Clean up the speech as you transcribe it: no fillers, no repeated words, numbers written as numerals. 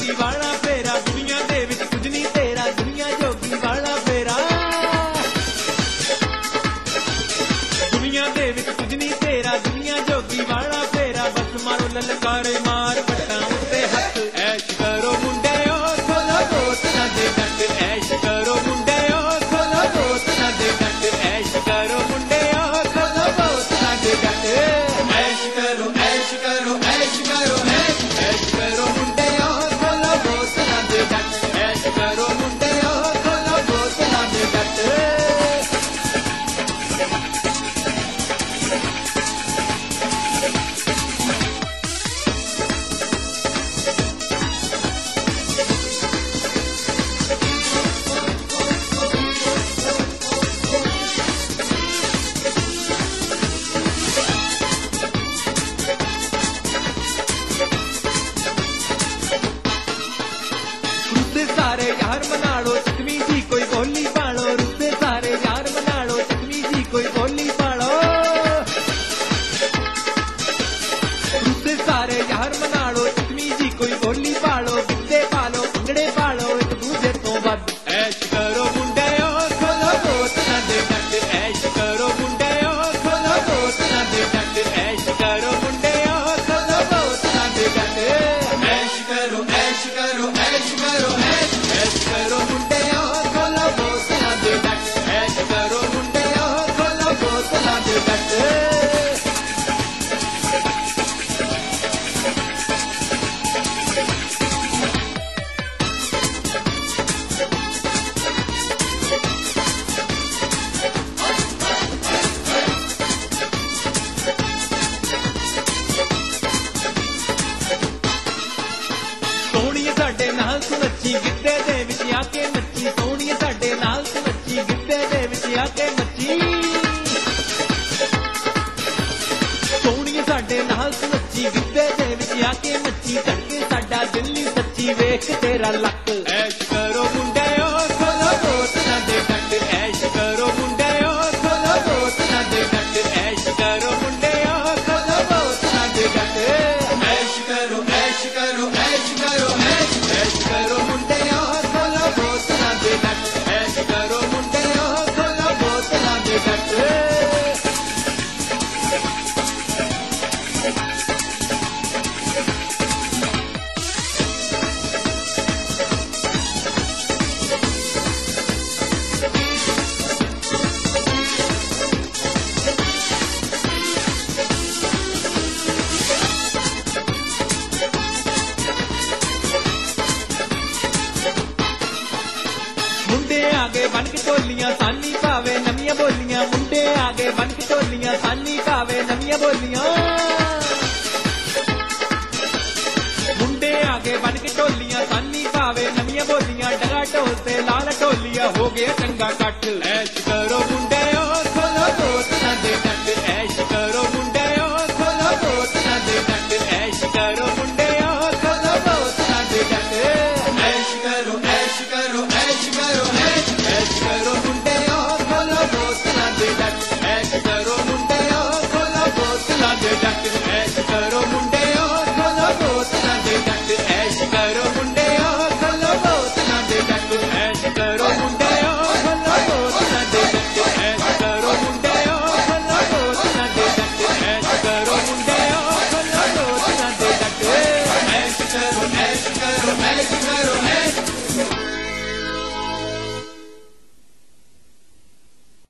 जोगी वाला फेरा दुनिया दे विच कुछ नहीं तेरा दुनिया जोगी वाला फेरा दुनिया दे विच कुछ नहीं तेरा दुनिया जोगी वाला फेरा बस मारो ललकारे मार पट्टा उत्ते हथ ऐश करो मुंडे खोलो बोतलां दे डट ऐश करो मुंडे खोलो बोतलां दे डट ऐश करो मुंडे खोलो बोतलां दे डट ऐश करो ऐश करो ऐश करो ऐश करो मुंडे खोलो बोतलां दे डट ऐश करो मुंडे खोलो बोतलां दे डट सारे यार मना लो चकमी जी कोई बोली पालो रुस्से सारे यार मना लो चकमी जी कोई बोली पालो रुस्से सारे यार मना लो चकमी जी कोई बोली पालो बिंदे पालो भंगड़े पालो एक दूजे तो बद ऐश करो मुंडे खोलो बोतलां दे डट ऐश करो मुंडे खोलो बोतलां दे डट ऐश करो मुंडे खोलो बोतलां दे डट ऐश करो ऐश करो ऐश करो ऐश करो मुंडे खोलो बोतलां दे डट ऐश करो मुंडे खोलो बोतलां दे डट सोहणीए साडे नाल तू नच्ची गिद्दे दे विच आके नच्ची सोहणीए साडे नाल तू नच्ची गिद्दे दे विच आके नच्ची सोहणीए साडे नाल तू नच्ची गिद्दे दे विच आके नच्ची धड़के साडा दिल नी सच्ची वेख तेरा लक ऐश करो मुंडे खोलो बोतलां दे डट ऐश करो मुंडे खोलो बोतलां दे डट ऐश करो मुंडे खोलो बोतलां दे डट ऐश करो ऐश करो ऐश करो ऐश करो मुंडे खोलो बोतलां दे डट ऐश करो मुंडे खोलो बोतलां दे डट मुंडे आगे बन के टोलियां सानी पावे नमियां बोलियां मुंडे आगे बन के टोलियां सानी पावे नमियां बोलियां मुंडे आगे बन के टोलियां सानी पावे नमियां बोलियां डगा ढोल ते लाल ढोलिया हो गया चंगा कट ऐश